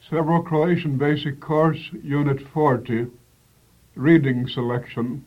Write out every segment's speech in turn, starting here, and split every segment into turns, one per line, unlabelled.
Several Croatian Basic Course, Unit 40, Reading Selection.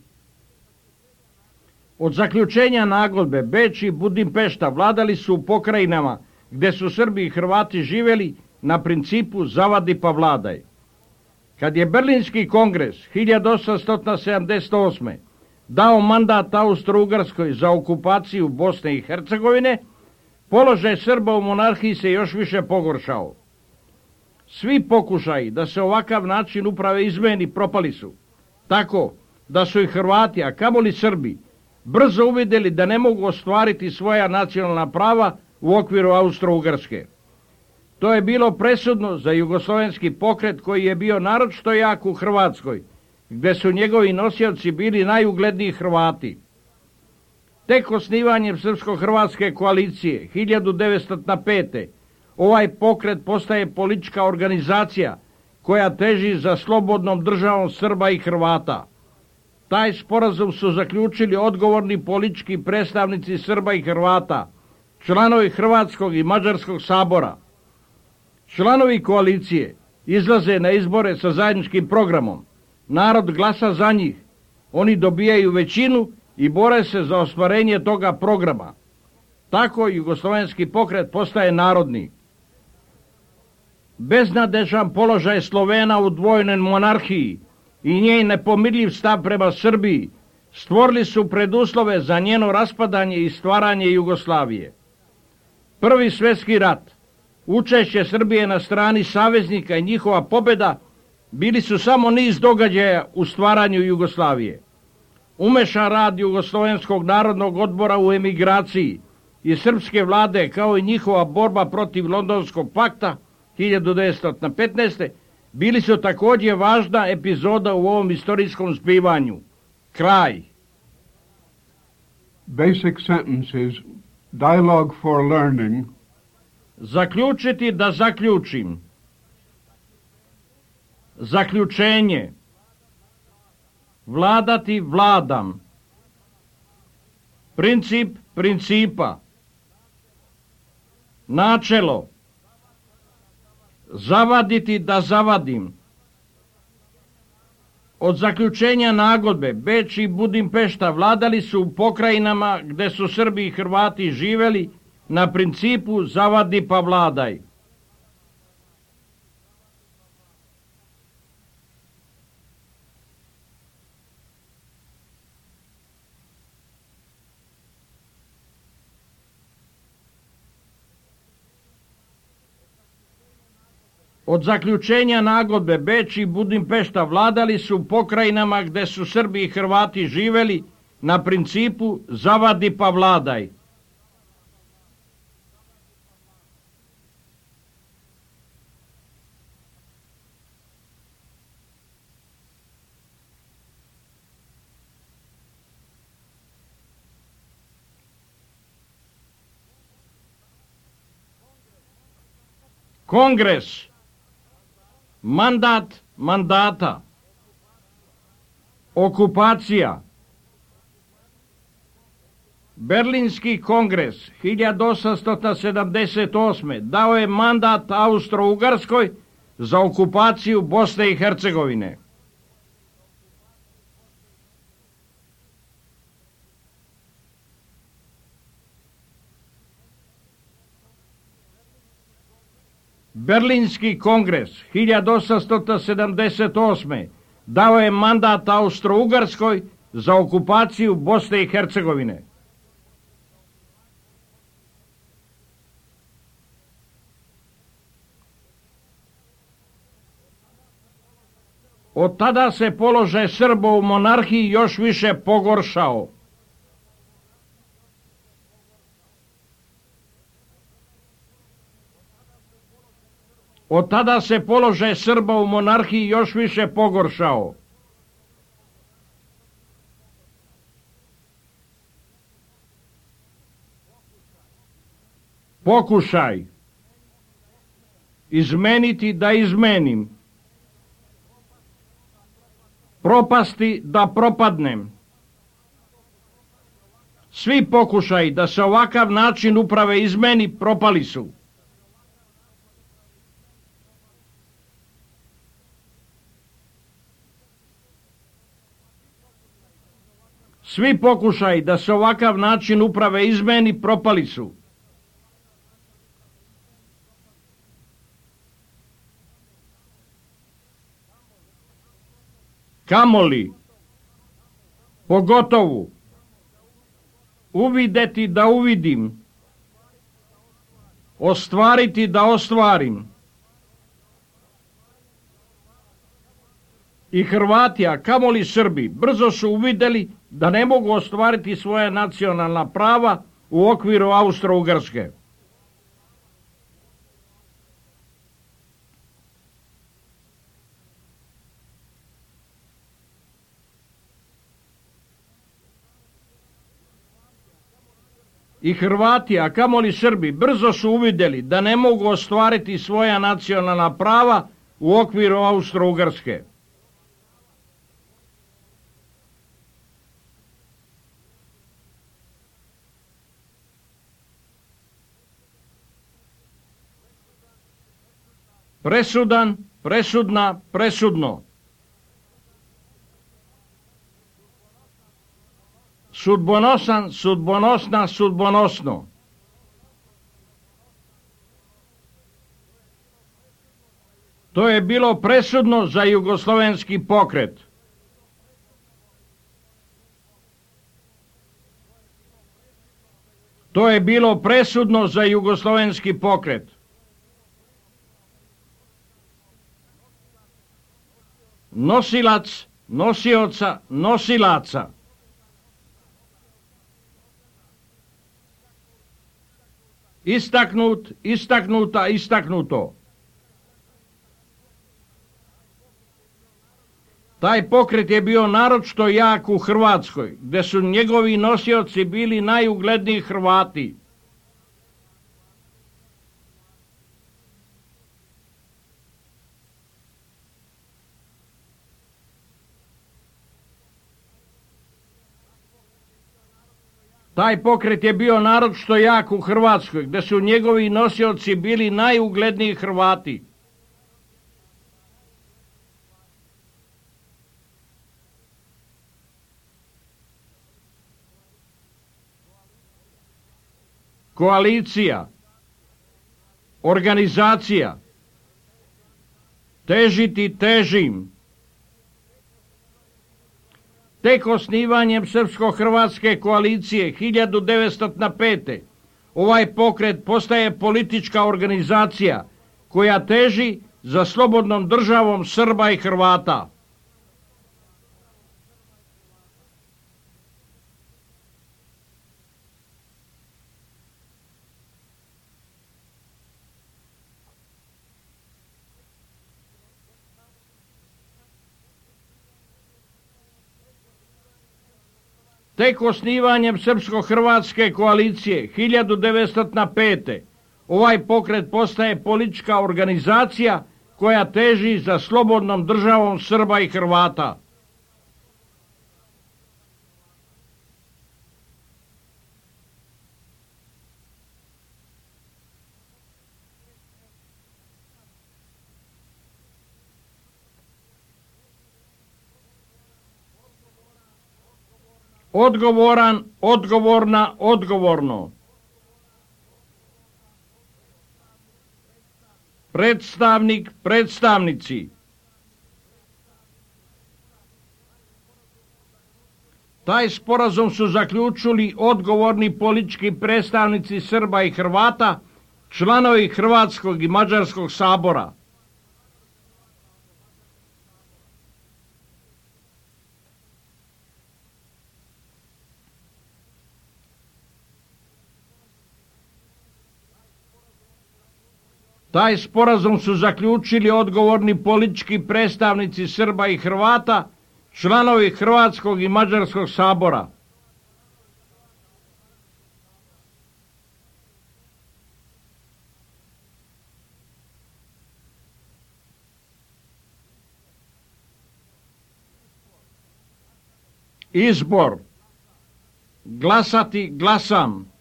Od zaključenja nagodbe Beč i Budimpešta vladali su u pokrajinama gdje su Srbi i Hrvati živjeli na principu zavadi pa vladaj. Kad je Berlinski kongres 1878. dao mandat Austro-Ugarskoj za okupaciju Bosne i Hercegovine, položaj Srba u monarhiji se još više pogoršao. Svi pokušaji da se ovakav način uprave izmeni propali su, tako da su i Hrvati, a kamoli Srbi, brzo uvidjeli da ne mogu ostvariti svoja nacionalna prava u okviru Austro-Ugarske. To je bilo presudno za jugoslovenski pokret koji je bio naročito jak u Hrvatskoj, gdje su njegovi nosioci bili najugledniji Hrvati. Tek osnivanjem Srpsko-Hrvatske koalicije 1905. ovaj pokret postaje politička organizacija koja teži za slobodnom državom Srba i Hrvata. Taj sporazum su zaključili odgovorni politički predstavnici Srba i Hrvata, članovi Hrvatskog i Mađarskog sabora. Članovi koalicije izlaze na izbore sa zajedničkim programom. Narod glasa za njih. Oni dobijaju većinu i bore se za ostvarenje toga programa. Tako jugoslovenski pokret postaje narodni. Beznadežan položaj Slovena u dvojnoj monarhiji i njen nepomirljiv stav prema Srbiji stvorili su preduslove za njeno raspadanje i stvaranje Jugoslavije. Prvi svjetski rat, učešće Srbije na strani saveznika i njihova pobjeda bili su samo niz događaja u stvaranju Jugoslavije. Umešan rad Jugoslovenskog narodnog odbora u emigraciji i srpske vlade kao i njihova borba protiv Londonskog pakta 1915. bili su također važna epizoda u ovom istorijskom zbivanju. Kraj.
Basic sentences, dialogue for learning.
Zaključiti da zaključim. Zaključenje. Vladati vladam. Princip principa. Načelo. Zavaditi da zavadim. Od zaključenja nagodbe Beč i Budimpešta vladali su u pokrajinama gdje su Srbi i Hrvati živjeli na principu zavadi pa vladaj. Od zaključenja nagodbe Beč i Budimpešta vladali su u pokrajinama gdje su Srbi i Hrvati živjeli na principu zavadi pa vladaj. Kongres. Mandat mandata. Okupacija. Berlinski kongres 1878. dao je mandat Austro-Ugarskoj za okupaciju Bosne i Hercegovine. Berlinski kongres 1878. dao je mandat Austro-Ugarskoj za okupaciju Bosne i Hercegovine. Od tada se položaj Srba u monarhiji još više pogoršao. Od tada se položaj Srba u monarhiji još više pogoršao. Pokušaj. Izmeniti da izmenim. Propasti da propadnem. Svi pokušaji da se ovakav način uprave izmeni propali su. Svi pokušaj da se ovakav način uprave izmeni propali su. Kamoli, pogotovo, uvideti da uvidim, ostvariti da ostvarim. I Hrvati, a kamoli Srbi, brzo su uvidjeli da ne mogu ostvariti svoja nacionalna prava u okviru Austro-Ugarske. I Hrvati, a kamoli Srbi, brzo su uvidjeli da ne mogu ostvariti svoja nacionalna prava u okviru Austro-Ugarske. Presudan, presudna, presudno. Sudbonosan, sudbonosna, sudbonosno. To je bilo presudno za jugoslovenski pokret. To je bilo presudno za jugoslovenski pokret. Nosilac, nosioca, nosilaca. Istaknut, istaknuta, istaknuto. Taj pokret je bio naročito jak u Hrvatskoj, gdje su njegovi nosioci bili najugledniji Hrvati. Taj pokret je bio naročito jak u Hrvatskoj, gdje su njegovi nosioci bili najugledniji Hrvati. Koalicija, organizacija, težiti težim. Tek osnivanjem Srpsko-Hrvatske koalicije 1905. ovaj pokret postaje politička organizacija koja teži za slobodnom državom Srba i Hrvata. Tek osnivanjem Srpsko-Hrvatske koalicije 1905. ovaj pokret postaje politička organizacija koja teži za slobodnom državom Srba i Hrvata. Odgovoran, odgovorna, odgovorno. Predstavnik, predstavnici. Taj sporazum su zaključili odgovorni politički predstavnici Srba i Hrvata, članovi Hrvatskog i Mađarskog sabora. Taj sporazum su zaključili odgovorni politički predstavnici Srba i Hrvata, članovi Hrvatskog i Mađarskog sabora. Izbor. Glasati, glasam.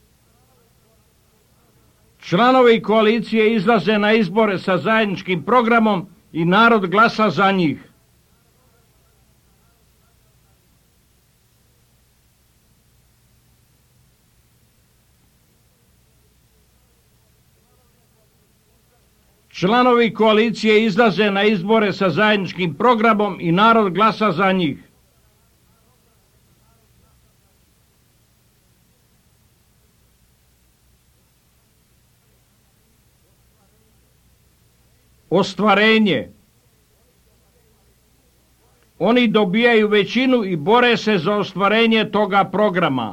Članovi koalicije izlaze na izbore sa zajedničkim programom i narod glasa za njih. Članovi koalicije izlaze na izbore sa zajedničkim programom i narod glasa za njih. Ostvarenje. Oni dobijaju većinu i bore se za ostvarenje toga programa.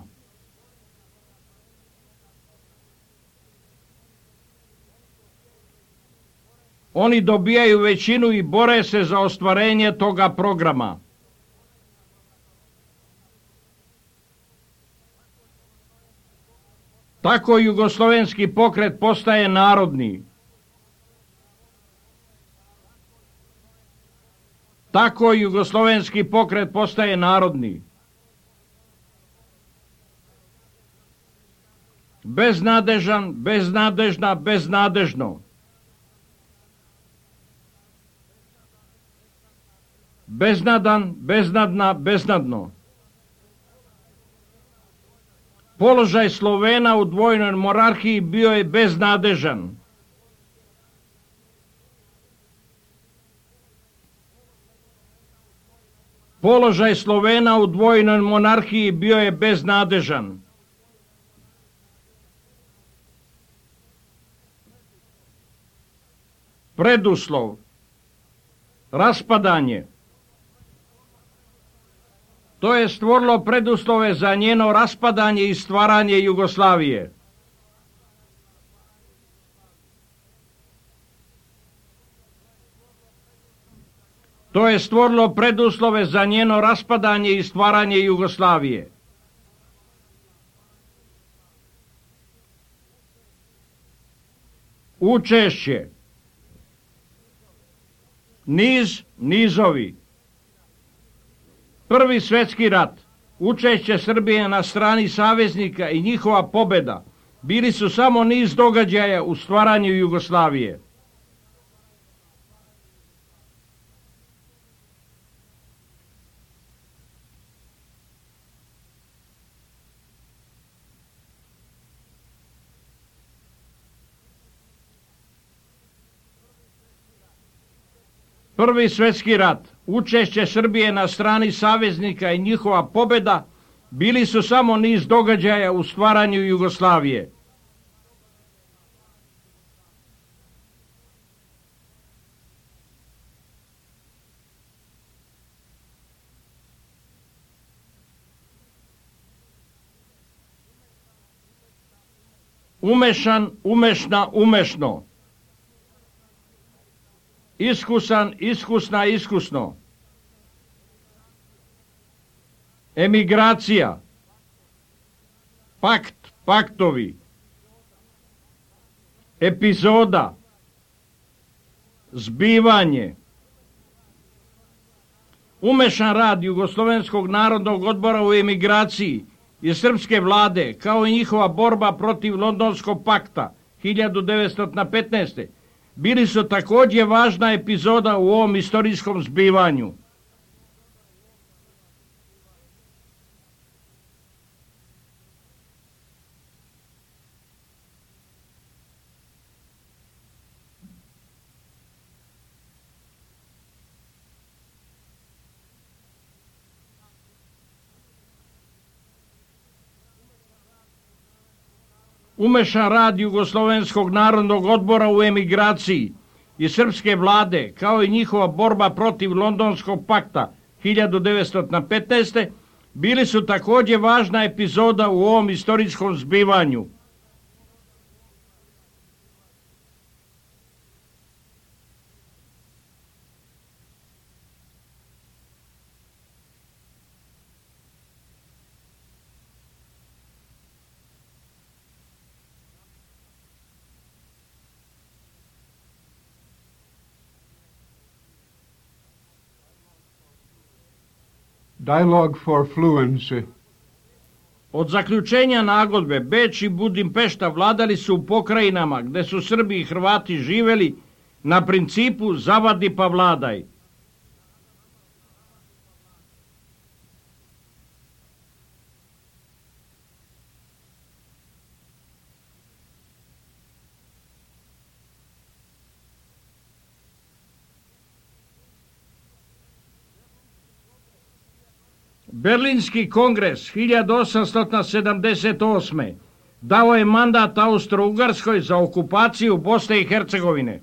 Oni dobijaju većinu i bore se za ostvarenje toga programa. Tako jugoslovenski pokret postaje narodni. Tako jugoslovenski pokret postaje narodni. Beznadežan, beznadežna, beznadežno. Beznadan, beznadna, beznadno. Položaj Slovena u dvojnoj monarhiji bio je beznadežan. Položaj Slovena u dvojnoj monarhiji bio je beznadežan. Preduslov. Raspadanje. To je stvorilo preduslove za njeno raspadanje i stvaranje Jugoslavije. To je stvorilo preduslove za njeno raspadanje i stvaranje Jugoslavije. Učešće. Niz, nizovi. Prvi svjetski rat, učešće Srbije na strani saveznika i njihova pobjeda bili su samo niz događaja u stvaranju Jugoslavije. Prvi svjetski rat, učešće Srbije na strani saveznika i njihova pobjeda bili su samo niz događaja u stvaranju Jugoslavije. Umešan, umešna, umešno. Iskusan, iskusna, iskusno. Emigracija. Pakt, paktovi. Epizoda. Zbivanje. Umešan rad Jugoslovenskog narodnog odbora u emigraciji i srpske vlade, kao i njihova borba protiv Londonskog pakta 1915. bili su također važna epizoda u ovom istorijskom zbivanju. Umešan rad Jugoslovenskog narodnog odbora u emigraciji i srpske vlade, kao i njihova borba protiv Londonskog pakta 1915. bili su također važna epizoda u ovom istorijskom zbivanju.
Dialogue for fluency.
Od zaključenja nagodbe Beč i Budimpešta vladali su u pokrajinama gde su Srbi i Hrvati živeli na principu zavadi pa vladaj. Berlinski kongres 1878. dao je mandat Austro-Ugarskoj za okupaciju Bosne i Hercegovine.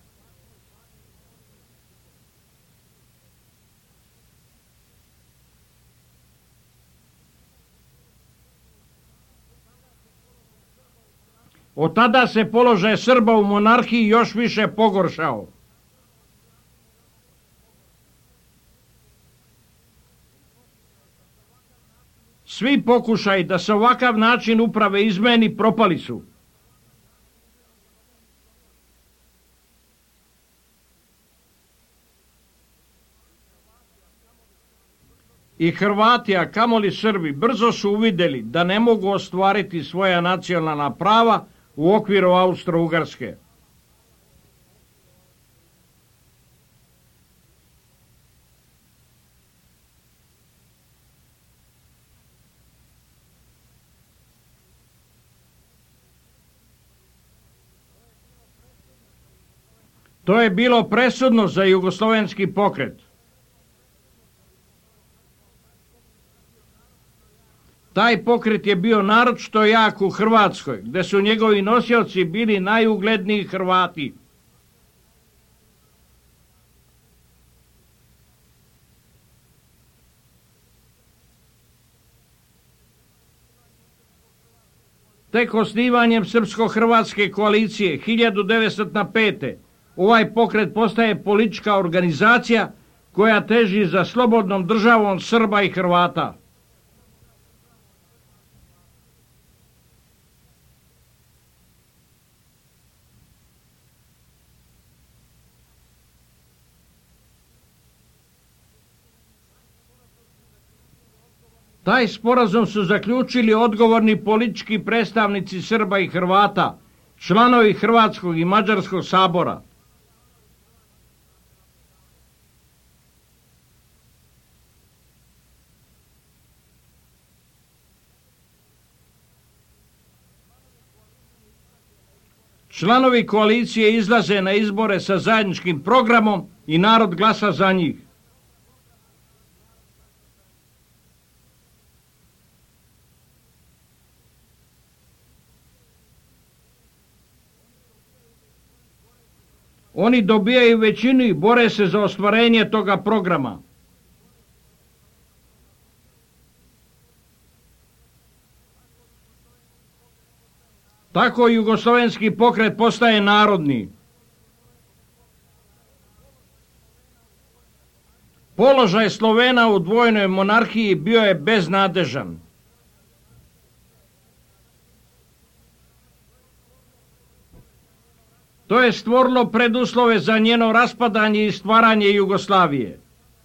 Od tada se položaj Srba u monarhiji još više pogoršao. Svi pokušaji da se ovakav način uprave izmeni propali su. I Hrvati, a kamoli Srbi, brzo su uvidjeli da ne mogu ostvariti svoja nacionalna prava u okviru Austro-Ugarske. To je bilo presudno za jugoslovenski pokret. Taj pokret je bio naročito jak u Hrvatskoj, gdje su njegovi nosioci bili najugledniji Hrvati. Tek osnivanjem Srpsko-Hrvatske koalicije 1905. ovaj pokret postaje politička organizacija koja teži za slobodnom državom Srba i Hrvata. Taj sporazum su zaključili odgovorni politički predstavnici Srba i Hrvata, članovi Hrvatskog i Mađarskog sabora. Članovi koalicije izlaze na izbore sa zajedničkim programom i narod glasa za njih. Oni dobijaju većinu i bore se za ostvarenje toga programa. Tako jugoslovenski pokret postaje narodni. Položaj Slovena u dvojnoj monarhiji bio je beznadežan. To je stvorilo preduslove za njeno raspadanje i stvaranje Jugoslavije.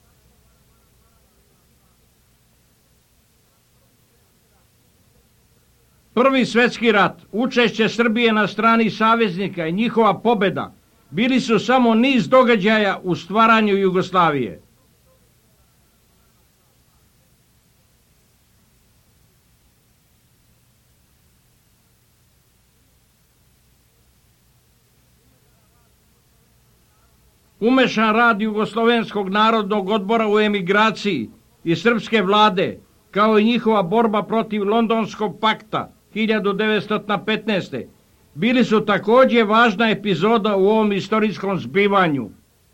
Prvi svjetski rat, učešće Srbije na strani saveznika i njihova pobjeda bili su samo niz događaja u stvaranju Jugoslavije. Umešan rad Jugoslovenskog narodnog odbora u emigraciji i srpske vlade, kao i njihova borba protiv Londonskog pakta 1915. bili su također važna epizoda u ovom istorijskom zbivanju.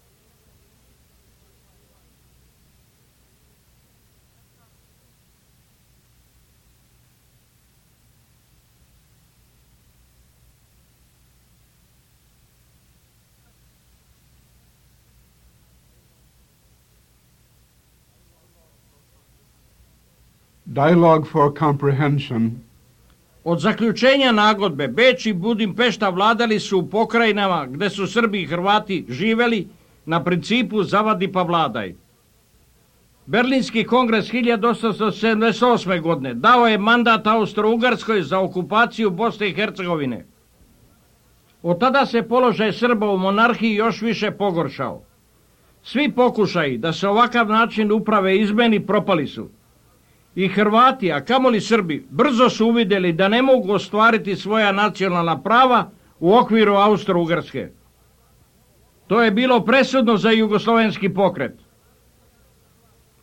Dialogue for Comprehension.
Od zaključenja nagodbe Beč i Budimpešta vladali su u pokrajinama gdje su Srbi i Hrvati živeli na principu zavadi pa vladaj. Berlinski kongres 1878. godine dao je mandat Austro-Ugarskoj za okupaciju Bosne i Hercegovine. Od tada se položaj Srba u monarhiji još više pogoršao. Svi pokušaji da se ovakav način uprave izmeni propali su. I Hrvati, a kamoli Srbi, brzo su uvidjeli da ne mogu ostvariti svoja nacionalna prava u okviru Austro-Ugarske. To je bilo presudno za jugoslovenski pokret.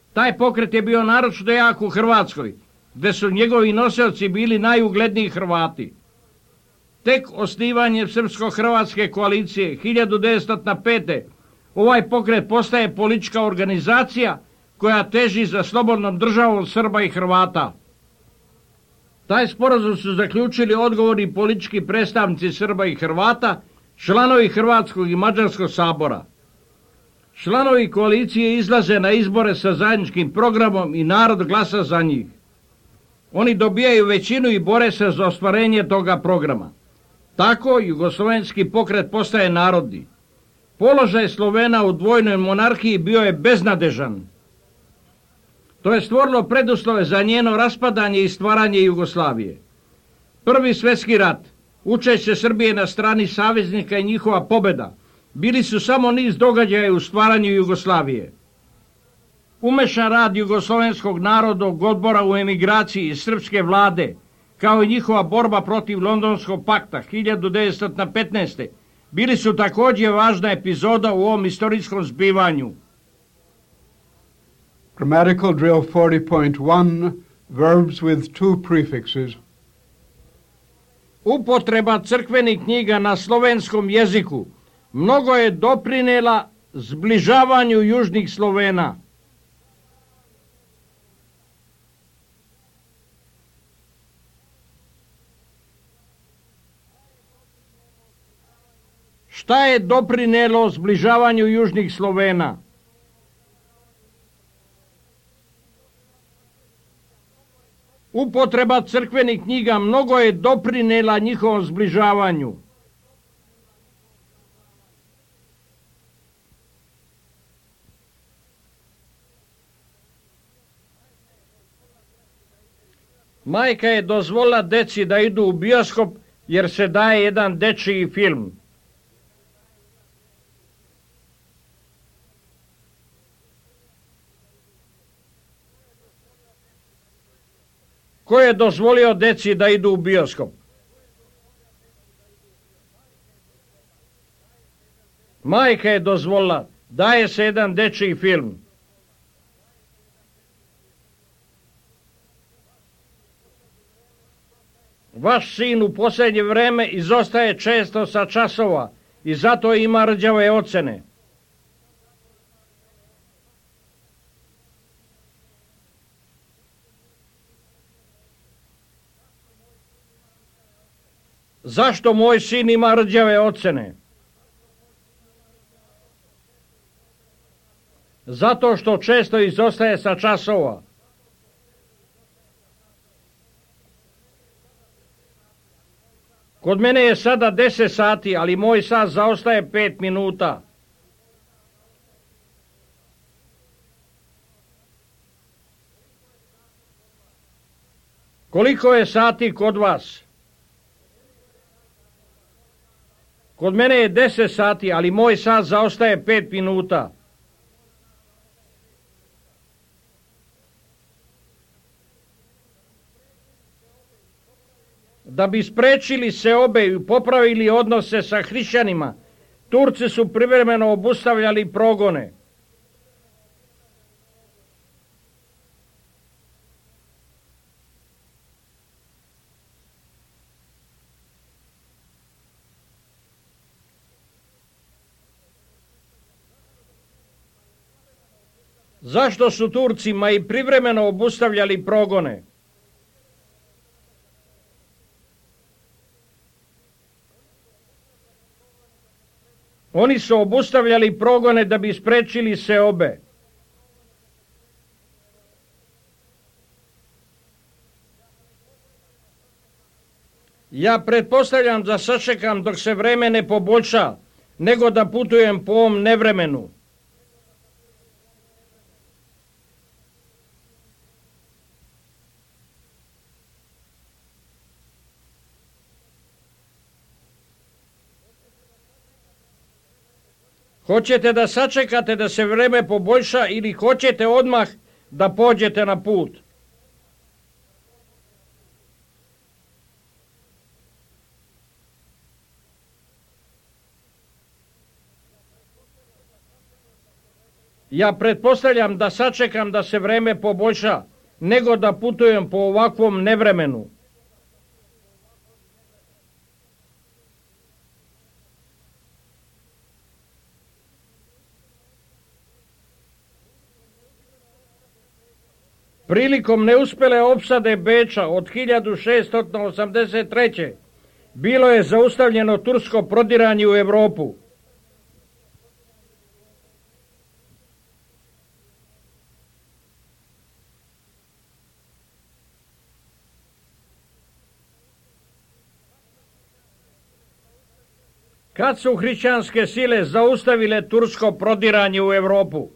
Taj pokret je bio naročito jak u Hrvatskoj, gdje su njegovi nosioci bili najugledniji Hrvati. Tek osnivanjem Srpsko-Hrvatske koalicije 1905. ovaj pokret postaje politička organizacija koja teži za slobodnom državom Srba i Hrvata. Taj sporazum su zaključili odgovorni politički predstavnici Srba i Hrvata, članovi Hrvatskog i Mađarskog sabora. Članovi koalicije izlaze na izbore sa zajedničkim programom i narod glasa za njih. Oni dobijaju većinu i bore se za ostvarenje toga programa. Tako jugoslovenski pokret postaje narodni. Položaj Slovena u dvojnoj monarhiji bio je beznadežan. To je stvorilo preduslove za njeno raspadanje i stvaranje Jugoslavije. Prvi svjetski rat, učešće Srbije na strani saveznika i njihova pobjeda, bili su samo niz događaja u stvaranju Jugoslavije. Umešan rad jugoslovenskog narodnog odbora u emigraciji i srpske vlade, kao i njihova borba protiv Londonskog pakta 1915. bili su također važna epizoda u ovom istorijskom zbivanju.
Grammatical drill 40.1, verbs with two prefixes.
Upotreba crkvenih knjiga na slovenskom jeziku mnogo je doprinela zbližavanju južnih Slovena. Šta je doprinelo zbližavanju južnih Slovena? Upotreba crkvenih knjiga mnogo je doprinela njihovom zbližavanju. Majka je dozvolila deci da idu u bioskop jer se daje jedan dečiji film. Ko je dozvolio deci da idu u bioskop? Majka je dozvolila, daje se jedan dečiji film. Vaš sin u posljednje vrijeme izostaje često sa časova i zato ima rđave ocene. Zašto moj sin ima rđave ocene? Zato što često izostaje sa časova. Kod mene je sada 10 sati, ali moj sat zaostaje 5 minuta. Koliko je sati kod vas? Kod mene je 10 sati, ali moj sat zaostaje 5 minuta. Da bi spriječili seobe i popravili odnose sa hrišćanima, Turci su privremeno obustavljali progone. Zašto su Turcima i privremeno obustavljali progone? Oni su obustavljali progone da bi spriječili seobe. Ja pretpostavljam da sačekam dok se vreme ne poboljša, nego da putujem po ovom nevremenu. Hoćete da sačekate da se vreme poboljša ili hoćete odmah da pođete na put? Ja pretpostavljam da sačekam da se vreme poboljša, nego da putujem po ovakvom nevremenu. Prilikom neuspjele opsade Beča od 1683. bilo je zaustavljeno tursko prodiranje u Europu. Kad su hrišćanske sile zaustavile tursko prodiranje u Europu?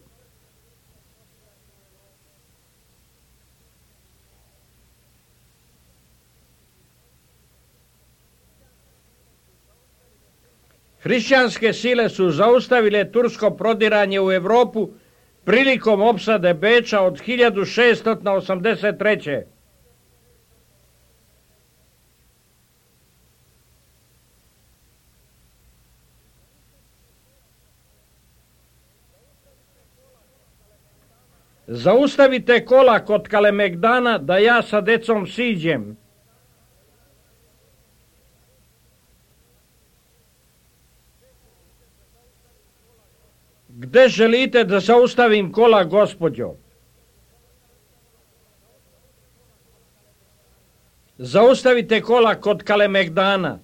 Hrišćanske sile su zaustavile tursko prodiranje u Europu prilikom opsade Beča od 1683. Zaustavite kola kod Kalemegdana da ja sa decom siđem. Gde želite da zaustavim kola, gospođo? Zaustavite kola kod Kalemegdana.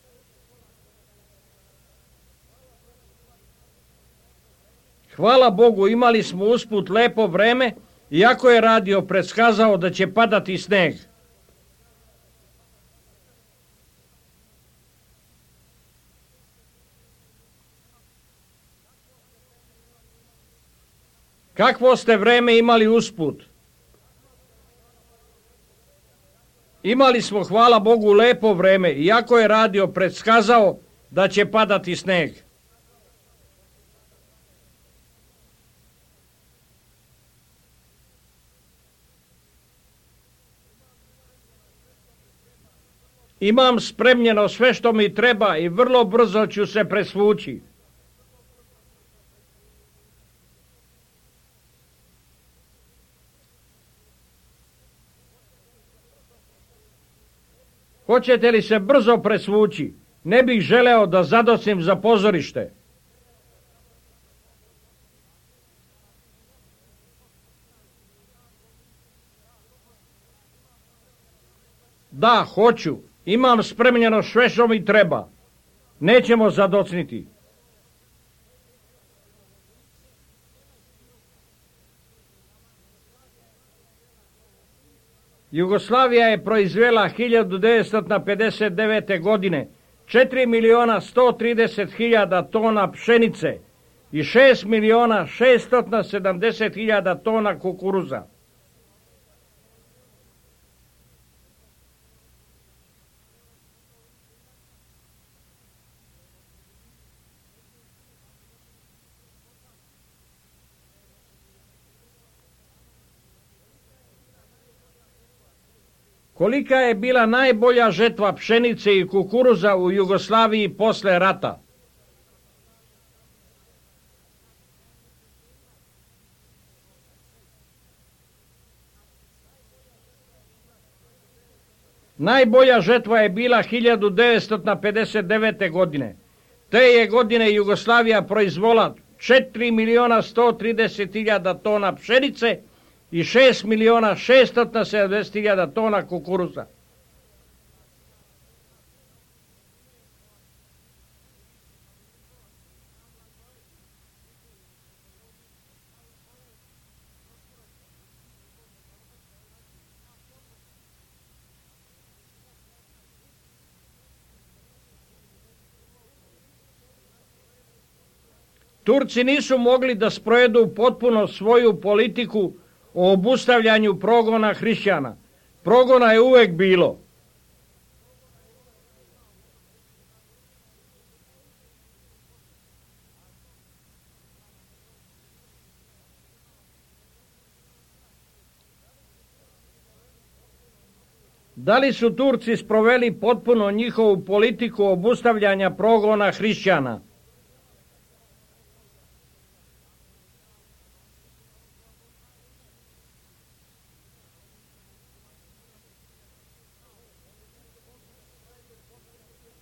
Hvala Bogu, imali smo usput lepo vreme, iako je radio predskazao da će padati sneg. Kakvo ste vreme imali usput? Imali smo, hvala Bogu, lepo vreme, iako je radio predskazao da će padati sneg. Imam spremljeno sve što mi treba i vrlo brzo ću se presvući. Hoćete li se brzo presvući? Ne bih želeo da zadosim za pozorište. Da, hoću. Imam spremljeno sve što mi treba. Nećemo zadocniti. Jugoslavija je proizvela 1959. godine 4.130.000 tona pšenice i 6.670.000 tona kukuruza. Kolika je bila najbolja žetva pšenice i kukuruza u Jugoslaviji posle rata? Najbolja žetva je bila 1959. godine. Te je godine Jugoslavija proizvola 4.130.000 tona pšenice i 6.670.000 tona kukuruza. Turci nisu mogli da sprovedu potpuno svoju politiku o obustavljanju progona hrišćana. Progona je uvek bilo. Da li su Turci sproveli potpuno njihovu politiku obustavljanja progona hrišćana?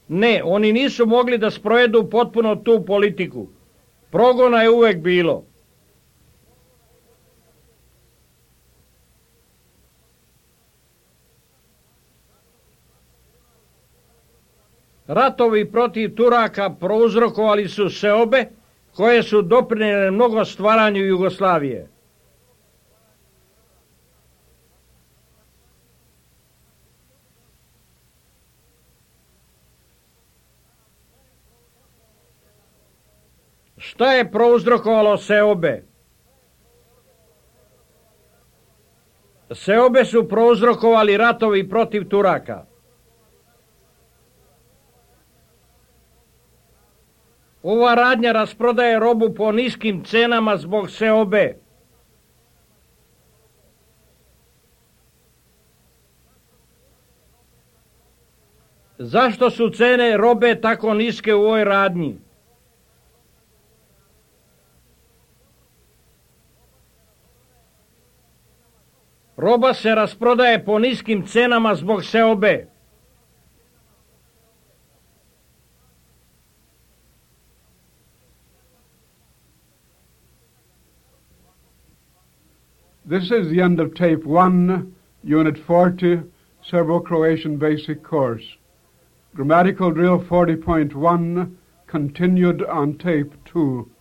Ne, oni nisu mogli da sprovedu potpuno tu politiku. Progona je uvek bilo. Ratovi protiv Turaka prouzrokovali su seobe koje su doprinijele mnogo stvaranju Jugoslavije. Šta je prouzrokovalo seobe? Seobe su prouzrokovali ratovi protiv Turaka. Ova radnja rasprodaje robu po niskim cenama zbog seobe. Zašto su cene robe tako niske u ovoj radnji? Roba se rasprodaje po niskim cenama zbog seobe.
This is the end of Tape 1, Unit 40, Serbo-Croatian Basic Course. Grammatical Drill 40.1 continued on Tape 2.